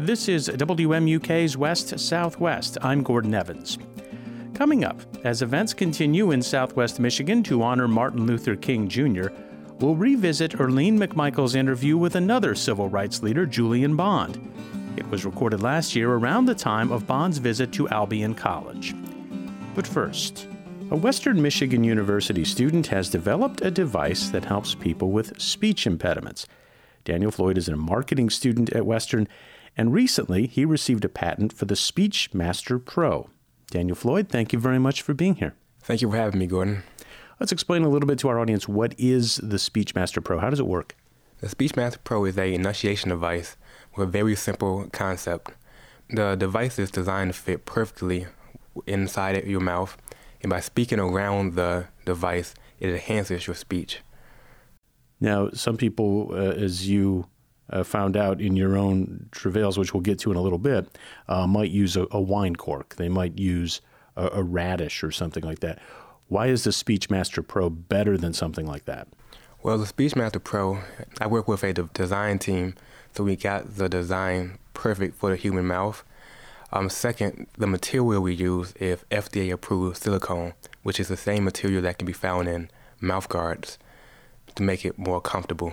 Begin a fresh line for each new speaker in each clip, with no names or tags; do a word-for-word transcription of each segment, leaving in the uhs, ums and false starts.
This is W M U K's West Southwest. I'm Gordon Evans. Coming up, as events continue in Southwest Michigan to honor Martin Luther King Junior, we'll revisit Earlene McMichael's interview with another civil rights leader, Julian Bond. It was recorded last year around the time of Bond's visit to Albion College. But first, a Western Michigan University student has developed a device that helps people with speech impediments. Daniel Floyd is a marketing student at Western, and recently he received a patent for the SpeechMaster Pro. Daniel Floyd, thank you very much for being here.
Thank you for having me, Gordon.
Let's explain a little bit to our audience, what is the SpeechMaster Pro? How does it work?
The SpeechMaster Pro is a enunciation device with a very simple concept. The device is designed to fit perfectly inside your mouth, and by speaking around the device, it enhances your speech.
Now, some people, uh, as you uh, found out in your own travails, which we'll get to in a little bit, uh, might use a, a wine cork. They might use a, a radish or something like that. Why is the SpeechMaster Pro better than something like that?
Well, the SpeechMaster Pro, I work with a de- design team, so we got the design perfect for the human mouth. Um, second, the material we use is F D A-approved silicone, which is the same material that can be found in mouth guards to make it more comfortable.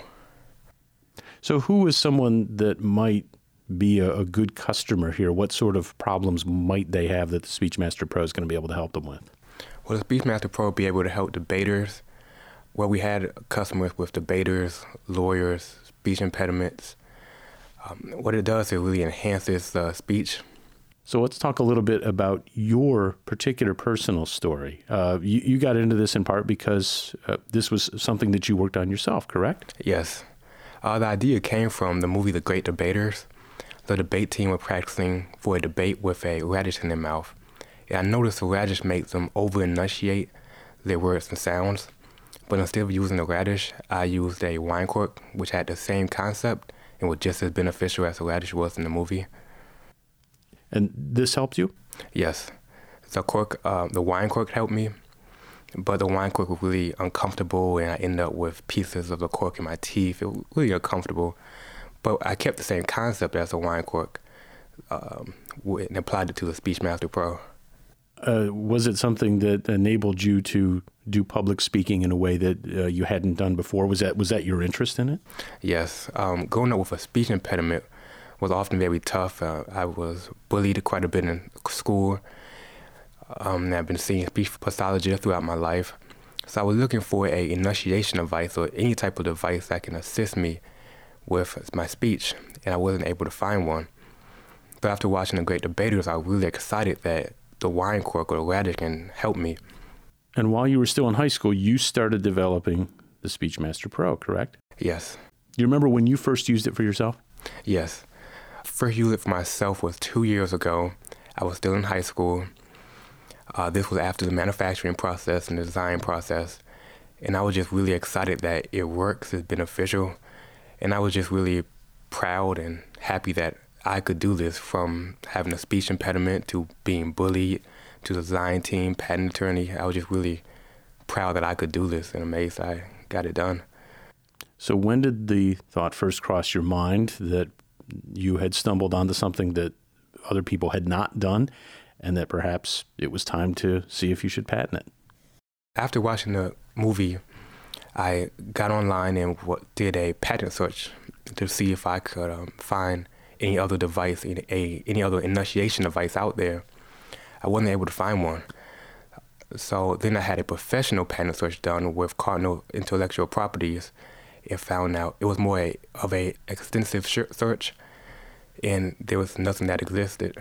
So who is someone that might be a, a good customer here? What sort of problems might they have that the SpeechMaster Pro is going to be able to help them with?
Well, the SpeechMaster Pro will be able to help debaters. Well, we had customers with debaters, lawyers, speech impediments. Um, what it does, it really enhances the uh, speech.
So let's talk a little bit about your particular personal story. Uh, you, you got into this in part because uh, this was something that you worked on yourself, correct?
Yes. Uh, the idea came from the movie The Great Debaters. The debate team were practicing for a debate with a radish in their mouth. And I noticed the radish makes them over-enunciate their words and sounds. But instead of using the radish, I used a wine cork, which had the same concept and was just as beneficial as the radish was in the movie.
And this helped you?
Yes. The cork, uh, the wine cork helped me, but the wine cork was really uncomfortable, and I ended up with pieces of the cork in my teeth. It was really uncomfortable. But I kept the same concept as the wine cork um, and applied it to the SpeechMaster Pro.
Uh, was it something that enabled you to do public speaking in a way that uh, you hadn't done before? Was that was that your interest in it?
Yes. Um, growing up with a speech impediment was often very tough. Uh, I was bullied quite a bit in school. Um, and I've been seeing speech pathologists throughout my life. So I was looking for a enunciation device or any type of device that can assist me with my speech, and I wasn't able to find one. But after watching The Great Debaters, I was really excited that the wine cork or the radish can help me.
And while you were still in high school, you started developing the SpeechMaster Pro, correct?
Yes.
Do you remember when you first used it for yourself?
Yes. First used it for myself was two years ago. I was still in high school. Uh, this was after the manufacturing process and the design process. And I was just really excited that it works, it's beneficial. And I was just really proud and happy that I could do this, from having a speech impediment to being bullied to the design team, patent attorney. I was just really proud that I could do this and amazed I got it done.
So when did the thought first cross your mind that you had stumbled onto something that other people had not done and that perhaps it was time to see if you should patent it?
After watching the movie, I got online and did a patent search to see if I could um, find any other device, any, a, any other enunciation device out there. I wasn't able to find one. So then I had a professional patent search done with Cardinal Intellectual Properties and found out it was more a, of a extensive search, and there was nothing that existed.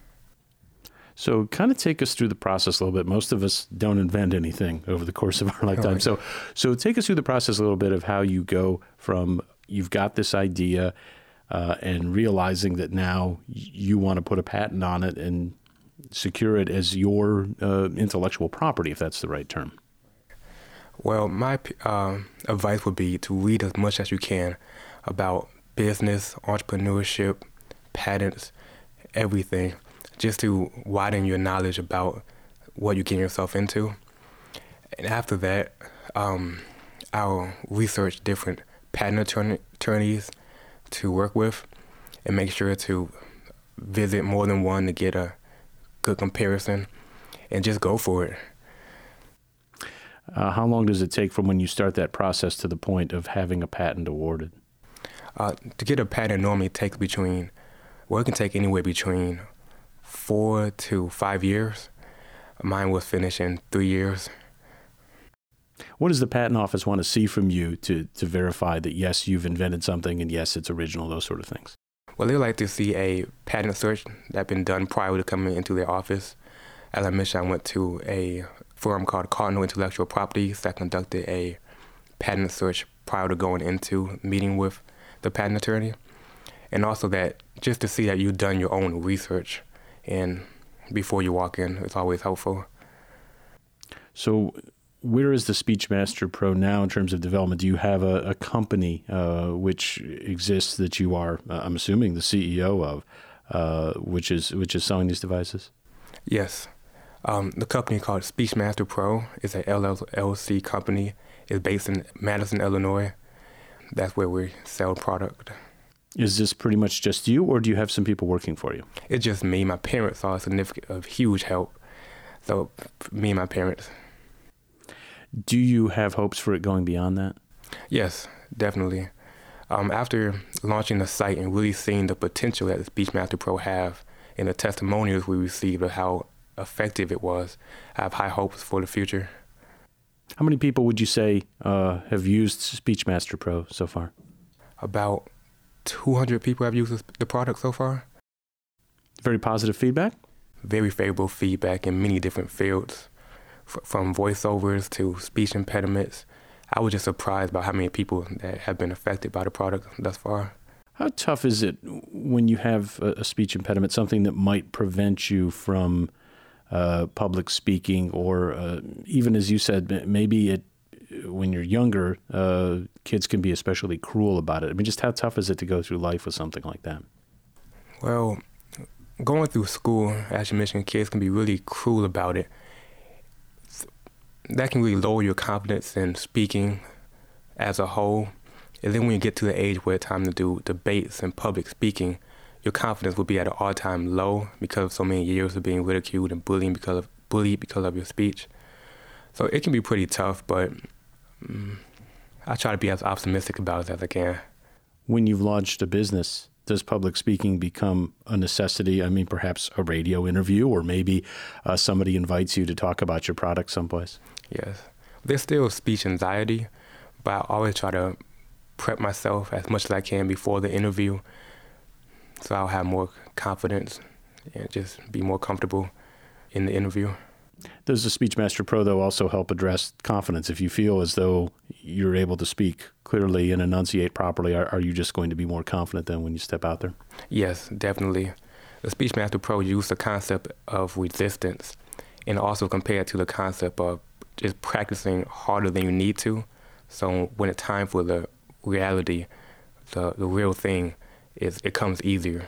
So
kind of take us through the process a little bit. Most of us don't invent anything over the course of our lifetime. So so take us through the process a little bit of how you go from you've got this idea uh, and realizing that now you want to put a patent on it and secure it as your uh, intellectual property, if that's the right term.
Well, my uh, advice would be to read as much as you can about business, entrepreneurship, patents, everything, just to widen your knowledge about what you're getting yourself into. And after that, um, I'll research different patent attorney, attorneys to work with and make sure to visit more than one to get a good comparison, and just go for it.
Uh, how long does it take from when you start that process to the point of having a patent awarded?
Uh, to get a patent normally takes between, well, it can take anywhere between four to five years. Mine was finished in three years.
What does the patent office want to see from you to, to verify that, yes, you've invented something and yes, it's original, those sort of things?
Well, they like to see a patent search that's been done prior to coming into their office. As I mentioned, I went to a firm called Cardinal Intellectual Properties that conducted a patent search prior to going into meeting with the patent attorney. And also that just to see that you've done your own research and before you walk in, it's always helpful.
So where is the SpeechMaster Pro now in terms of development? Do you have a, a company uh, which exists that you are, uh, I'm assuming, the C E O of, uh, which is which is selling these devices?
Yes. Um, the company called SpeechMaster Pro is a L L C company. It's based in Madison, Illinois. That's where we sell product.
Is this pretty much just you, or do you have some people working for you?
It's just me. My parents are a significant, of huge help. So me and my parents.
Do you have hopes for it going beyond that?
Yes, definitely. Um, after launching the site and really seeing the potential that the SpeechMaster Pro have and the testimonials we received of how effective it was, I have high hopes for the future.
How many people would you say uh, have used SpeechMaster Pro so far? About
two hundred people have used the product so far.
Very positive feedback?
Very favorable feedback in many different fields, F- from voiceovers to speech impediments. I was just surprised by how many people that have been affected by the product thus far.
How tough is it when you have a, a speech impediment, something that might prevent you from uh, public speaking, or uh, even as you said, maybe it, when you're younger, uh, kids can be especially cruel about it. I mean, just how tough is it to go through life with something like that?
Well, going through school, as you mentioned, kids can be really cruel about it. That can really lower your confidence in speaking as a whole. And then when you get to the age where it's time to do debates and public speaking, your confidence will be at an all-time low because of so many years of being ridiculed and bullied because of, bullied because of your speech. So it can be pretty tough, but um, I try to be as optimistic about it as I can.
When you've launched a business, does public speaking become a necessity? I mean, perhaps a radio interview, or maybe uh, somebody invites you to talk about your product someplace?
Yes. There's still speech anxiety, but I always try to prep myself as much as I can before the interview so I'll have more confidence and just be more comfortable in the interview.
Does the SpeechMaster Pro, though, also help address confidence? If you feel as though you're able to speak clearly and enunciate properly, are, are you just going to be more confident then when you step out there?
Yes, definitely. The SpeechMaster Pro used the concept of resistance and also compared to the concept of just practicing harder than you need to. So when it's time for the reality, the, the real thing, is it comes easier.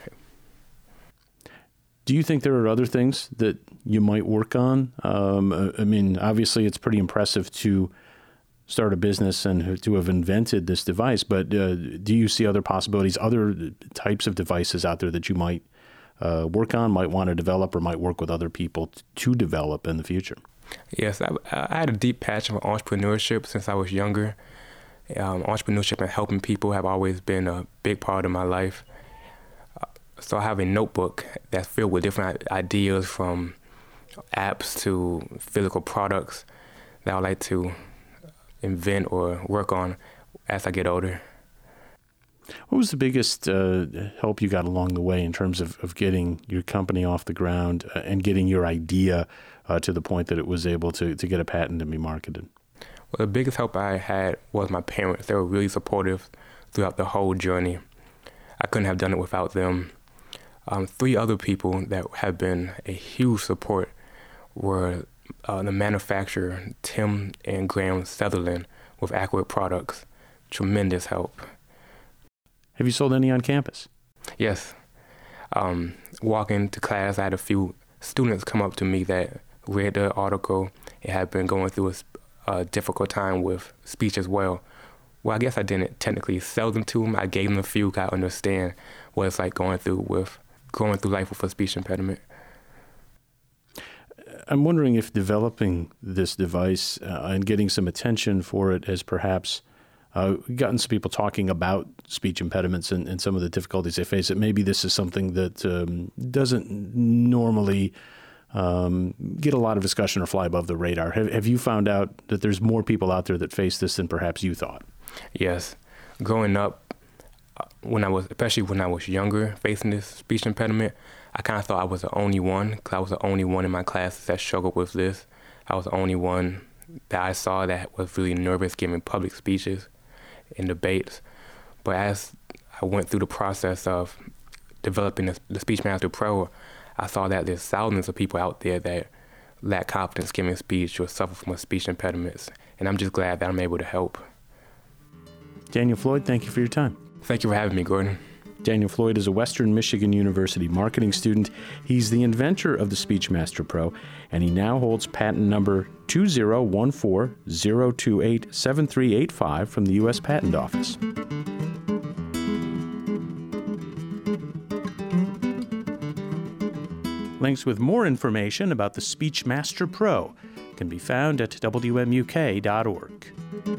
Do you think there are other things that you might work on? Um, I mean, obviously, it's pretty impressive to start a business and to have invented this device, but uh, do you see other possibilities, other types of devices out there that you might uh, work on, might want to develop, or might work with other people t- to develop in the future?
Yes, I, I had a deep passion for entrepreneurship since I was younger. Um, entrepreneurship and helping people have always been a big part of my life. So I have a notebook that's filled with different ideas, from apps to physical products, that I would like to invent or work on as I get older.
What was the biggest uh, help you got along the way in terms of, of getting your company off the ground uh, and getting your idea uh, to the point that it was able to, to get a patent and be marketed?
Well, the biggest help I had was my parents. They were really supportive throughout the whole journey. I couldn't have done it without them. Um, three other people that have been a huge support were uh, the manufacturer, Tim and Graham Sutherland, with Accurate Products. Tremendous help.
Have you sold any on campus?
Yes. Um, walking to class, I had a few students come up to me that read the article and had been going through a, a difficult time with speech as well. Well, I guess I didn't technically sell them to them. I gave them a few, got to understand what it's like going through with going through life with a speech impediment.
I'm wondering if developing this device uh, and getting some attention for it has perhaps uh, gotten some people talking about speech impediments and, and some of the difficulties they face. That maybe this is something that um, doesn't normally um, get a lot of discussion or fly above the radar. Have, have you found out that there's more people out there that face this than perhaps you thought?
Yes. Growing up, when I was, especially when I was younger, facing this speech impediment, I kind of thought I was the only one, because I was the only one in my classes that struggled with this. I was the only one that I saw that was really nervous giving public speeches and debates. But as I went through the process of developing the, the SpeechMaster Pro, I saw that there's thousands of people out there that lack confidence giving speech or suffer from speech impediments. And I'm just glad that I'm able to help.
Daniel Floyd, thank you for your time.
Thank you for having me, Gordon.
Daniel Floyd is a Western Michigan University marketing student. He's the inventor of the SpeechMaster Pro, and he now holds patent number two zero one four zero two eight seven three eight five from the U S Patent Office. Links with more information about the SpeechMaster Pro can be found at W M U K dot org.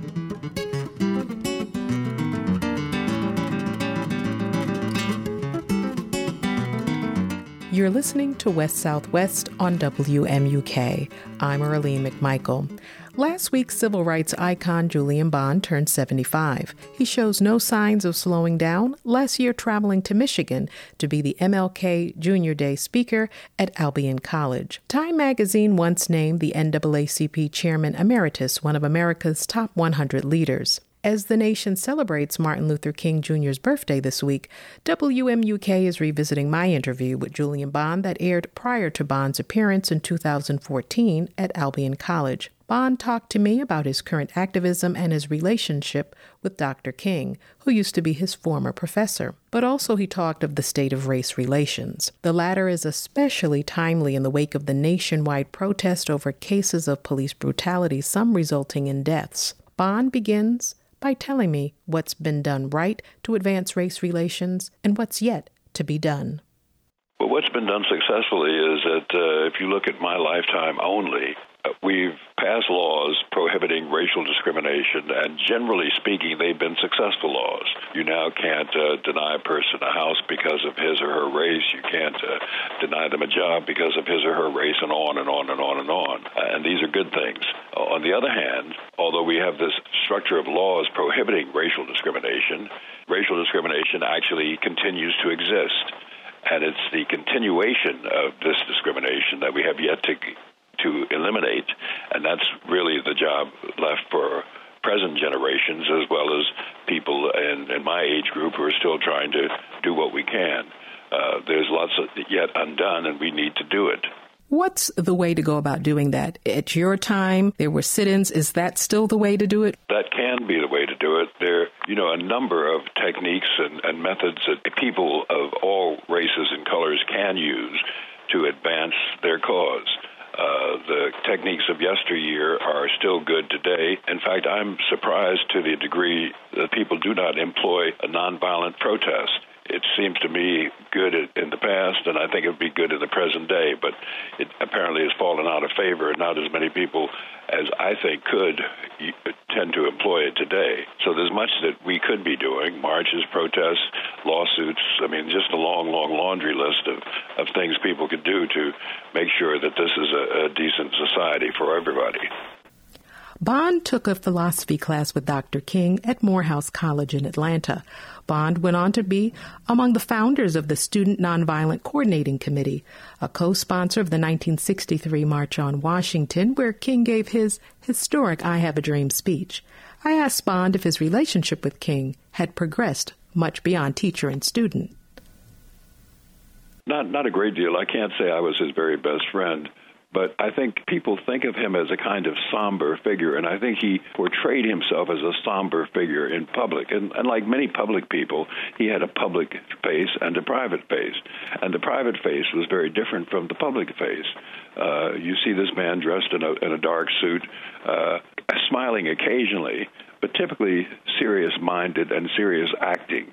You're listening to West Southwest on W M U K. I'm Arlene McMichael. Last week, civil rights icon Julian Bond turned seventy-five. He shows no signs of slowing down, last year traveling to Michigan to be the M L K Junior Day speaker at Albion College. Time magazine once named the N double A C P chairman emeritus one of America's top one hundred leaders. As the nation celebrates Martin Luther King Junior's birthday this week, W M U K is revisiting my interview with Julian Bond that aired prior to Bond's appearance in two thousand fourteen at Albion College. Bond talked to me about his current activism and his relationship with Doctor King, who used to be his former professor. But also he talked of the state of race relations. The latter is especially timely in the wake of the nationwide protest over cases of police brutality, some resulting in deaths. Bond begins by telling me what's been done right to advance race relations and what's yet to be done.
Well, what's been done successfully is that uh, if you look at my lifetime only, uh, we've passed laws prohibiting racial discrimination, and generally speaking, they've been successful laws. You now can't uh, deny a person a house because of his or her race. You can't uh, deny them a job because of his or her race, and on and on and on and on. Uh, and these are good things. Uh, on the other hand, although we have this structure of laws prohibiting racial discrimination, racial discrimination actually continues to exist. And it's the continuation of this discrimination that we have yet to to eliminate, and that's really the job left for present generations as well as people in, in my age group who are still trying to do what we can. Uh, there's lots of yet undone, and we need to do it.
What's the way to go about doing that? At your time, there were sit-ins. Is that still the way to do it?
That can be the way to do it. There are, you know, a number of techniques and, and methods that people of all races and colors can use to advance their cause. Uh, the techniques of yesteryear are still good today. In fact, I'm surprised to the degree that people do not employ a nonviolent protest. It seems to me good in the past, and I think it would be good in the present day, but it apparently has fallen out of favor, and not as many people as I think could tend to employ it today. So there's much that we could be doing: marches, protests, lawsuits. I mean, just a long, long laundry list of, of things people could do to make sure that this is a, a decent society for everybody.
Bond took a philosophy class with Doctor King at Morehouse College in Atlanta. Bond went on to be among the founders of the Student Nonviolent Coordinating Committee, a co-sponsor of the nineteen sixty-three March on Washington, where King gave his historic I Have a Dream speech. I asked Bond if his relationship with King had progressed much beyond teacher and student.
Not, not a great deal. I can't say I was his very best friend. But I think people think of him as a kind of somber figure, and I think he portrayed himself as a somber figure in public. And, and like many public people, he had a public face and a private face. And the private face was very different from the public face. Uh, you see this man dressed in a, in a dark suit, uh, smiling occasionally, but typically serious-minded and serious acting.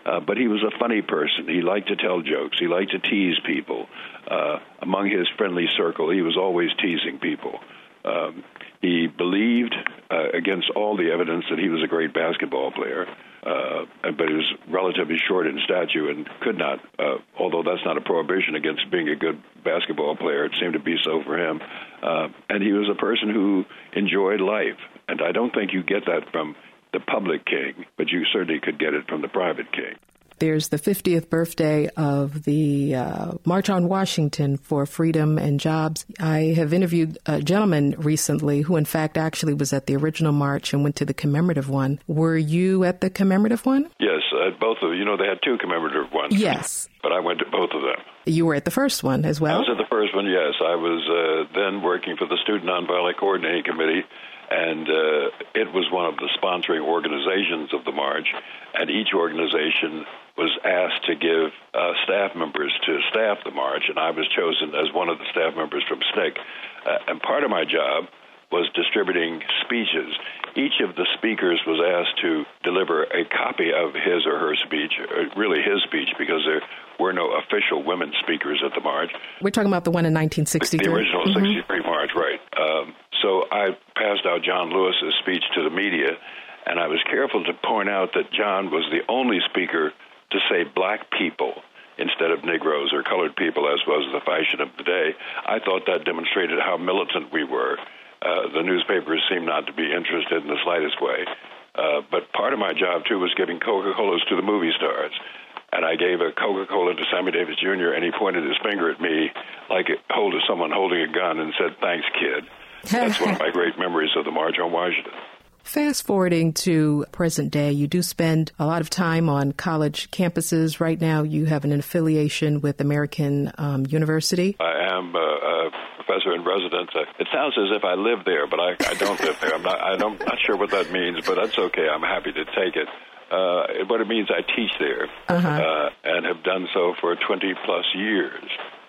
Uh, but he was a funny person. He liked to tell jokes. He liked to tease people. Uh, among his friendly circle, he was always teasing people. Um, he believed, uh, against all the evidence, that he was a great basketball player, uh, but he was relatively short in stature and could not, uh, although that's not a prohibition against being a good basketball player, it seemed to be so for him. Uh, and he was a person who enjoyed life. And I don't think you get that from the public king, but you certainly could get it from the private king.
There's the fiftieth birthday of the uh, March on Washington for Freedom and Jobs. I have interviewed a gentleman recently who, in fact, actually was at the original march and went to the commemorative one. Were you at the commemorative one?
Yes, at both of them. You know, they had two commemorative ones.
Yes.
But I went to both of them.
You were at the first one as well?
I was at the first one, yes. I was uh, then working for the Student Nonviolent Coordinating Committee, and uh, it was one of the sponsoring organizations of the march, and each organization was asked to give uh, staff members to staff the march, and I was chosen as one of the staff members from S N C C. Uh, and part of my job was distributing speeches. Each of the speakers was asked to deliver a copy of his or her speech, or really his speech, because there were no official women speakers at the march.
We're talking about the one in nineteen sixty-three.
The original mm-hmm. sixty-three march, right. Um, so I passed out John Lewis's speech to the media, and I was careful to point out that John was the only speaker to say black people instead of Negroes or colored people, as was the fashion of the day. I thought that demonstrated how militant we were. Uh, the newspapers seemed not to be interested in the slightest way. Uh, but part of my job, too, was giving Coca-Colas to the movie stars. And I gave a Coca-Cola to Sammy Davis Junior, and he pointed his finger at me like it hold someone holding a gun and said, "Thanks, kid." That's one of my great memories of the March on Washington.
Fast forwarding to present day, you do spend a lot of time on college campuses. Right now, you have an affiliation with American um, University.
I am uh, a professor in residence. It sounds as if I live there, but I, I don't live there. I'm not, I'm not sure what that means, but that's okay. I'm happy to take it. Uh, what it means, I teach there, uh-huh. uh, and have done so for twenty plus years.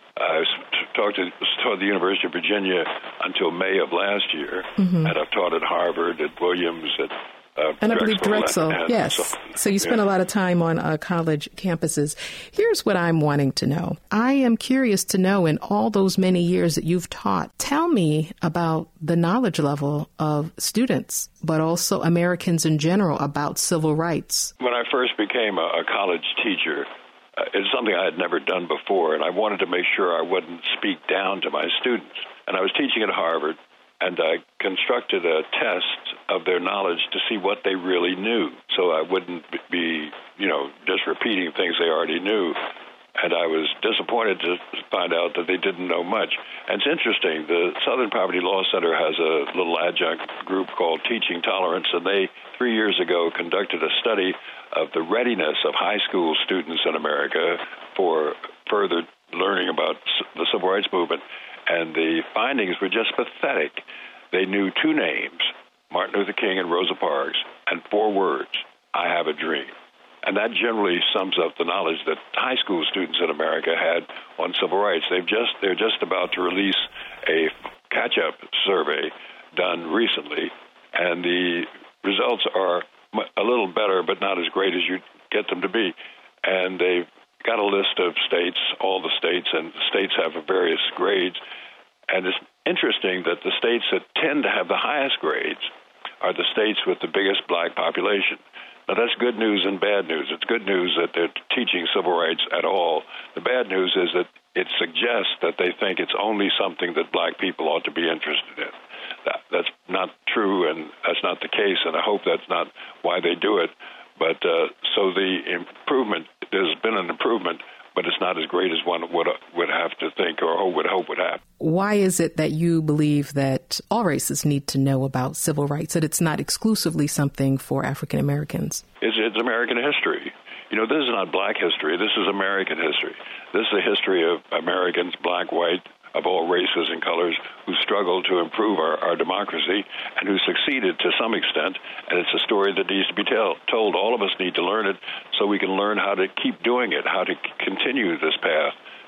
I taught, to, taught at the University of Virginia until May of last year, mm-hmm. and I've taught at Harvard, at Williams, at uh,
and I
Drexel,
believe Drexel,
and, and
yes.
So,
so you spend
yeah.
a lot of time on uh, college campuses. Here's what I'm wanting to know. I am curious to know, in all those many years that you've taught, tell me about the knowledge level of students, but also Americans in general, about civil rights.
When I first became a, a college teacher, uh, it's something I had never done before, and I wanted to make sure I wouldn't speak down to my students. And I was teaching at Harvard, and I constructed a test of their knowledge to see what they really knew, so I wouldn't be, you know, just repeating things they already knew. And I was disappointed to find out that they didn't know much. And it's interesting, the Southern Poverty Law Center has a little adjunct group called Teaching Tolerance, and they, three years ago, conducted a study of the readiness of high school students in America for further learning about the civil rights movement. And the findings were just pathetic. They knew two names, Martin Luther King and Rosa Parks, and four words, "I have a dream." And that generally sums up the knowledge that high school students in America had on civil rights. They've just, they're just about to release a catch-up survey done recently, and the results are a little better, but not as great as you get them to be. And they've got a list of states, all the states, and the states have various grades. And it's interesting that the states that tend to have the highest grades are the states with the biggest black population. Now, that's good news and bad news. It's good news that they're teaching civil rights at all. The bad news is that it suggests that they think it's only something that black people ought to be interested in. That, that's not true, and that's not the case, and I hope that's not why they do it. But uh, so the improvement, there's been an improvement, but it's not as great as one would would have to think or would hope would happen.
Why is it that you believe that all races need to know about civil rights, that it's not exclusively something for African Americans?
It's, it's American history. You know, this is not black history. This is American history. This is a history of Americans, black, white, of all races and colors, who struggled to improve our, our democracy and who succeeded to some extent. And it's a story that needs to be tell, told. All of us need to learn it so we can learn how to keep doing it, how to c- continue this path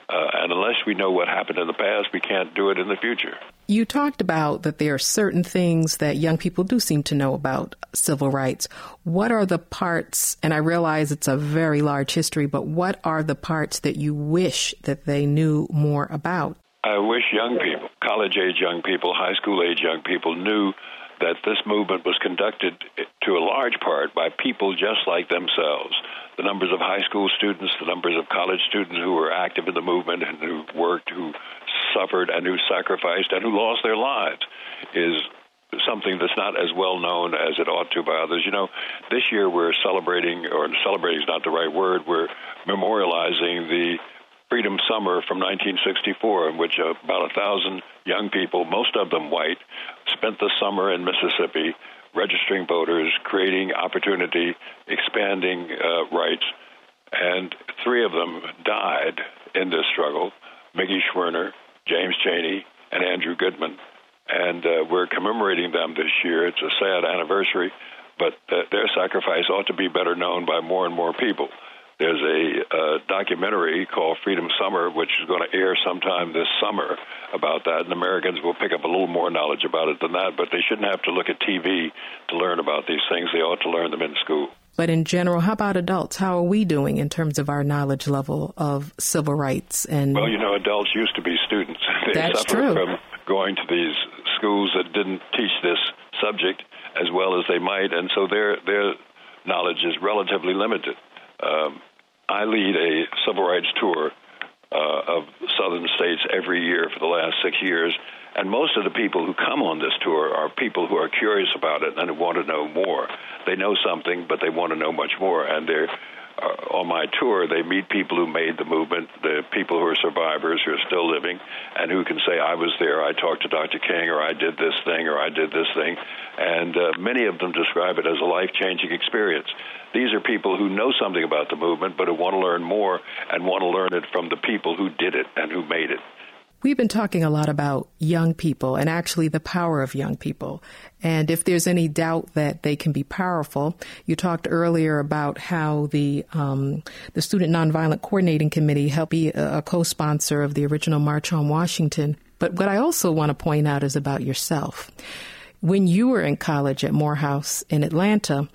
Uh, and unless we know what happened in the past, we can't do it in the future.
You talked about that there are certain things that young people do seem to know about civil rights. What are the parts, and I realize it's a very large history, but what are the parts that you wish that they knew more about?
I wish young people, college-age young people, high school-age young people knew that this movement was conducted to a large part by people just like themselves. The numbers of high school students, the numbers of college students who were active in the movement and who worked, who suffered and who sacrificed and who lost their lives is something that's not as well known as it ought to by others. You know, this year we're celebrating, or celebrating is not the right word, we're memorializing the Freedom Summer from nineteen sixty-four, in which about a thousand young people, most of them white, spent the summer in Mississippi registering voters, creating opportunity, expanding uh, rights, and three of them died in this struggle, Mickey Schwerner, James Chaney, and Andrew Goodman. And uh, we're commemorating them this year. It's a sad anniversary, but uh, their sacrifice ought to be better known by more and more people. There's a uh, documentary called Freedom Summer, which is going to air sometime this summer about that, and Americans will pick up a little more knowledge about it than that, but they shouldn't have to look at T V to learn about these things. They ought to learn them in school.
But in general, how about adults? How are we doing in terms of our knowledge level of civil rights? And
Well, you know, adults used to be students. They
That's
suffered
true.
from going to these schools that didn't teach this subject as well as they might, and so their their knowledge is relatively limited. Um, I lead a civil rights tour uh, of southern states every year for the last six years, and most of the people who come on this tour are people who are curious about it and who want to know more. They know something, but they want to know much more, and they're Uh, on my tour, they meet people who made the movement, the people who are survivors, who are still living, and who can say, I was there, I talked to Doctor King, or I did this thing, or I did this thing. And uh, many of them describe it as a life-changing experience. These are people who know something about the movement, but who want to learn more and want to learn it from the people who did it and who made it.
We've been talking a lot about young people and actually the power of young people. And if there's any doubt that they can be powerful, you talked earlier about how the um, the Student Nonviolent Coordinating Committee helped be a, a co-sponsor of the original March on Washington. But what I also want to point out is about yourself. When you were in college at Morehouse in Atlanta,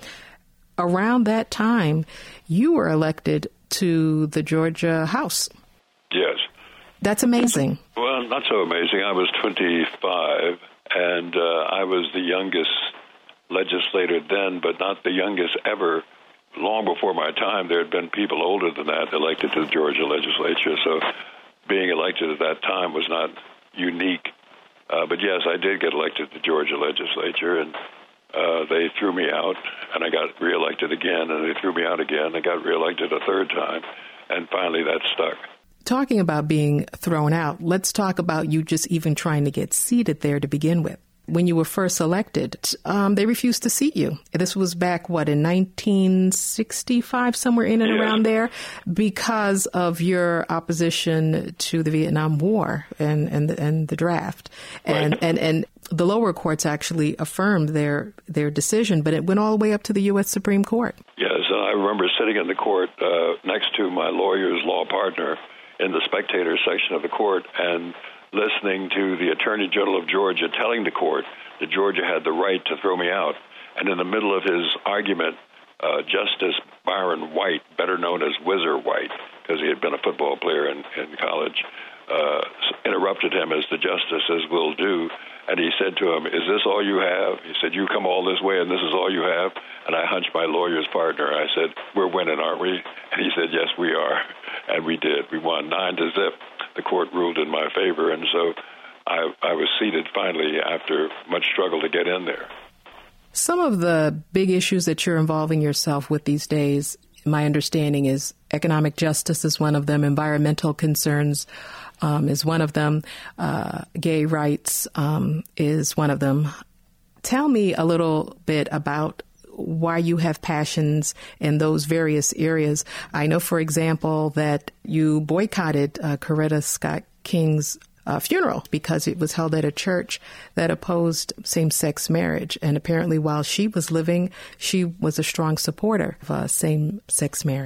around that time, you were elected to the Georgia House.
Yes.
That's amazing.
Well, not so amazing. I was twenty-five, and uh, I was the youngest legislator then, but not the youngest ever. Long before my time, there had been people older than that elected to the Georgia legislature, so being elected at that time was not unique. Uh, but yes, I did get elected to the Georgia legislature, and uh, they threw me out, and I got reelected again, and they threw me out again. I got reelected a third time, and finally that stuck.
Talking about being thrown out, let's talk about you just even trying to get seated there to begin with. When you were first elected, um, they refused to seat you. This was back, what, in nineteen sixty-five, somewhere in and
yes.
around there, because of your opposition to the Vietnam War and, and, the, and the draft. And,
right.
and, and the lower courts actually affirmed their, their decision, but it went all the way up to the U S Supreme Court.
Yes, and I remember sitting in the court uh, next to my lawyer's law partner in the spectator section of the court and listening to the Attorney General of Georgia telling the court that Georgia had the right to throw me out. And in the middle of his argument, uh, Justice Byron White, better known as Whizzer White, because he had been a football player in, in college, uh, interrupted him, as the justices will do, and he said to him, is this all you have? He said, you come all this way and this is all you have? And I hunched my lawyer's partner. I said, we're winning, aren't we? And he said, yes, we are. And we did. We won nine to zip. The court ruled in my favor, and so I, I was seated finally after much struggle to get in there.
Some of the big issues that you're involving yourself with these days, my understanding is economic justice is one of them, environmental concerns um, is one of them, uh, gay rights um, is one of them. Tell me a little bit about why you have passions in those various areas. I know, for example, that you boycotted uh, Coretta Scott King's uh, funeral because it was held at a church that opposed same-sex marriage. And apparently while she was living, she was a strong supporter of uh, same-sex marriage.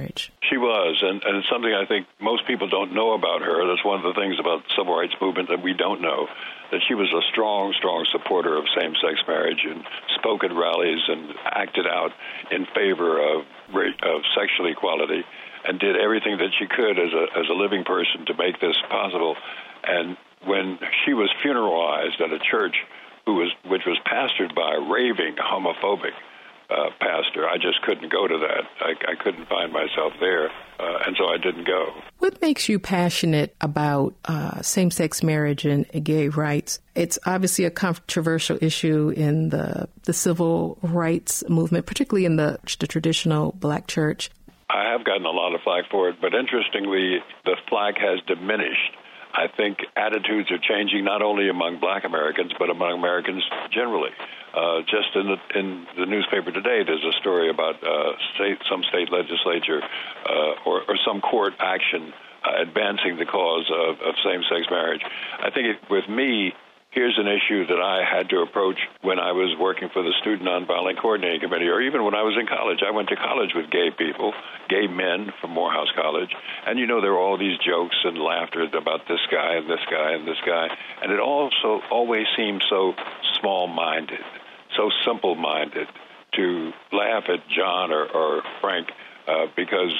She was, and, and it's something I think most people don't know about her. That's one of the things about the civil rights movement that we don't know, that she was a strong, strong supporter of same-sex marriage and spoke at rallies and acted out in favor of, of sexual equality and did everything that she could as a, as a living person to make this possible. And when she was funeralized at a church who was, which was pastored by a raving homophobic Uh, pastor, I just couldn't go to that. I, I couldn't find myself there, uh, and so I didn't go.
What makes you passionate about uh, same-sex marriage and gay rights? It's obviously a controversial issue in the the civil rights movement, particularly in the, the traditional black church.
I have gotten a lot of flack for it, but interestingly, the flack has diminished. I think attitudes are changing not only among black Americans, but among Americans generally. Uh, just in the, in the newspaper today, there's a story about uh, state, some state legislature uh, or, or some court action uh, advancing the cause of, of same-sex marriage. I think it, with me, here's an issue that I had to approach when I was working for the Student Nonviolent Coordinating Committee, or even when I was in college. I went to college with gay people, gay men from Morehouse College, and you know there were all these jokes and laughter about this guy and this guy and this guy, and it also always seemed so small-minded, so simple-minded to laugh at John or, or Frank uh, because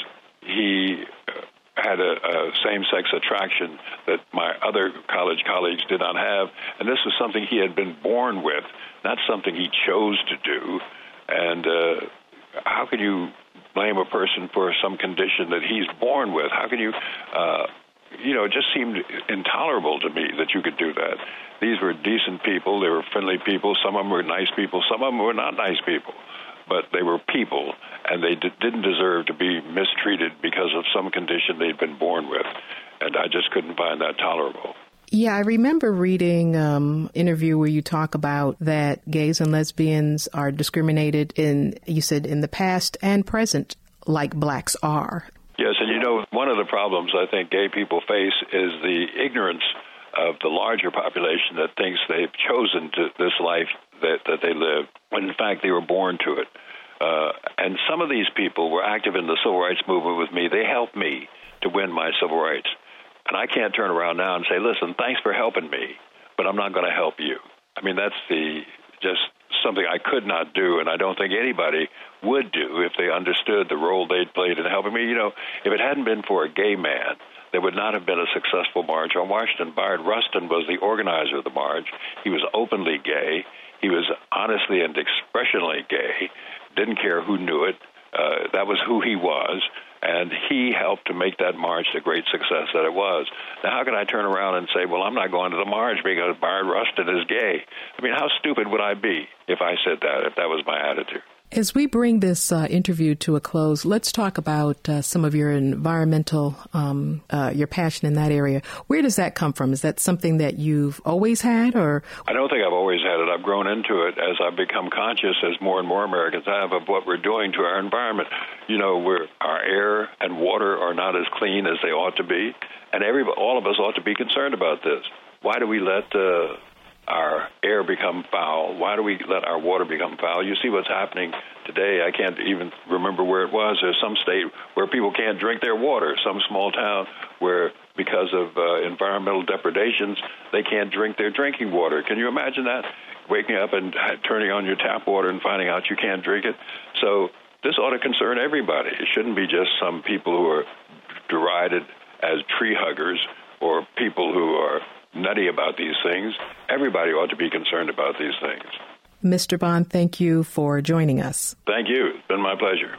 he had a, a same-sex attraction that my other college colleagues did not have, and this was something he had been born with, not something he chose to do. And uh, how can you blame a person for some condition that he's born with? How can you, uh, you know, it just seemed intolerable to me that you could do that. These were decent people. They were friendly people. Some of them were nice people. Some of them were not nice people. But they were people, and they d- didn't deserve to be mistreated because of some condition they'd been born with. And I just couldn't find that tolerable.
Yeah, I remember reading an um, interview where you talk about that gays and lesbians are discriminated in, you said, in the past and present, like blacks are.
Yes, and you know, one of the problems I think gay people face is the ignorance of the larger population that thinks they've chosen to this life that, that they live, when in fact they were born to it. Uh, and some of these people were active in the civil rights movement with me. They helped me to win my civil rights. And I can't turn around now and say, listen, thanks for helping me, but I'm not going to help you. I mean, that's the just something I could not do, and I don't think anybody would do if they understood the role they'd played in helping me. You know, if it hadn't been for a gay man, there would not have been a successful march on Washington. Bayard Rustin was the organizer of the march. He was openly gay. He was honestly and expressionally gay, didn't care who knew it. Uh, that was who he was, and he helped to make that march the great success that it was. Now, how can I turn around and say, well, I'm not going to the march because Bayard Rustin is gay? I mean, how stupid would I be if I said that, if that was my attitude?
As we bring this uh, interview to a close, let's talk about uh, some of your environmental, um, uh, your passion in that area. Where does that come from? Is that something that you've always had, or?
I don't think I've always had it. I've grown into it as I've become conscious, as more and more Americans have, of what we're doing to our environment. You know, we're, our air and water are not as clean as they ought to be, and every, all of us ought to be concerned about this. Why do we let uh, our air become foul? Why do we let our water become foul? You see what's happening today. I can't even remember where it was. There's some state where people can't drink their water, some small town where, because of uh, environmental depredations, they can't drink their drinking water. Can you imagine that? Waking up and turning on your tap water and finding out you can't drink it. So this ought to concern everybody. It shouldn't be just some people who are derided as tree huggers or people who are nutty about these things. Everybody ought to be concerned about these things.
Mister Bond, thank you for joining us.
Thank you. It's been my pleasure.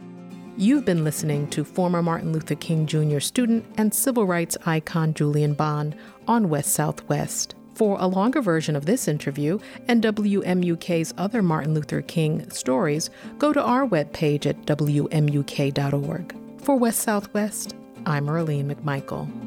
You've been listening to former Martin Luther King Junior student and civil rights icon Julian Bond on West Southwest. For a longer version of this interview and W M U K's other Martin Luther King stories, go to our webpage at W M U K dot org. For West Southwest, I'm Earlene McMichael.